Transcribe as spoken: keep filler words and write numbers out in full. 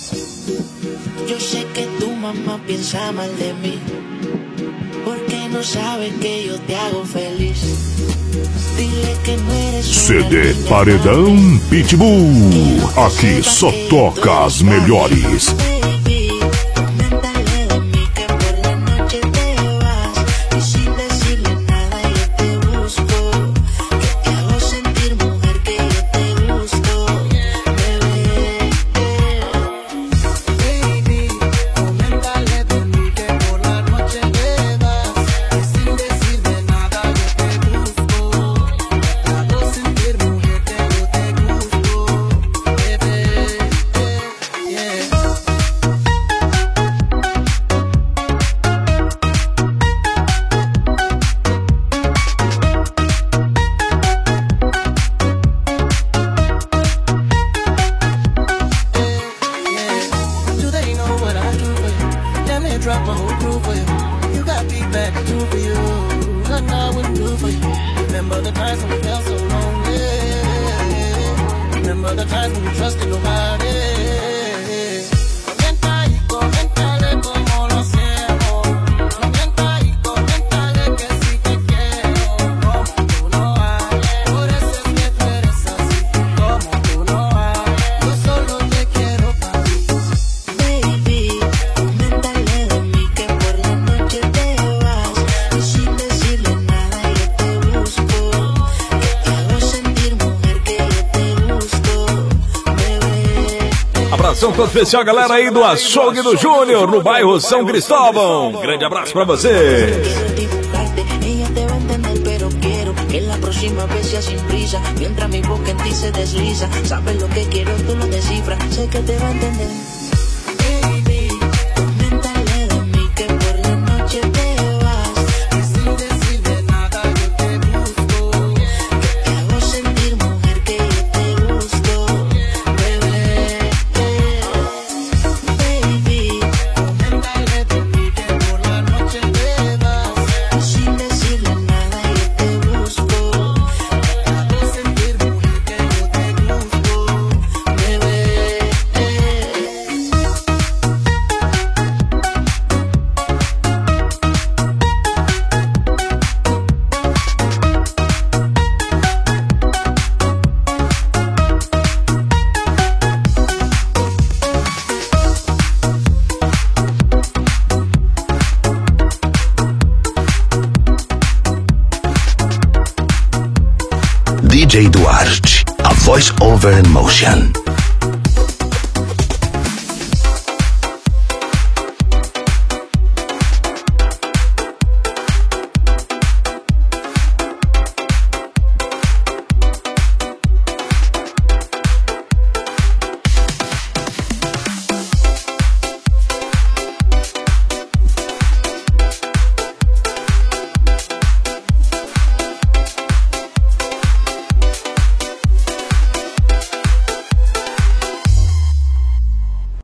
Yo sé que tu mamá piensa mal de mí, porque no sabe que yo te hago feliz. Dile que no eres C D Paredão Pitbull. Aqui só toca as melhores. Drop a whole crew for you. You got feedback I do for you. Nothing I wouldn't do for you. Remember the times when we felt so lonely. Remember the times when we trusted nobody. Abração todo especial, galera aí do Açougue do Júnior, no bairro São Cristóvão. Grande abraço pra vocês. Que la próxima vez sea sin prisa, mientras mi boca en ti se desliza. Sabes lo que quiero, tú lo descifras, sé que te va a entender. Baby, coméntale de mí que por la noche te vas, y sin decirme nada yo te busco, que te hago sentir mujer, que yo te gusto, bebé. Baby, coméntale de mí que por la noche te vas, y sin decirle nada yo te busco. D J Duarte, a voice over in motion.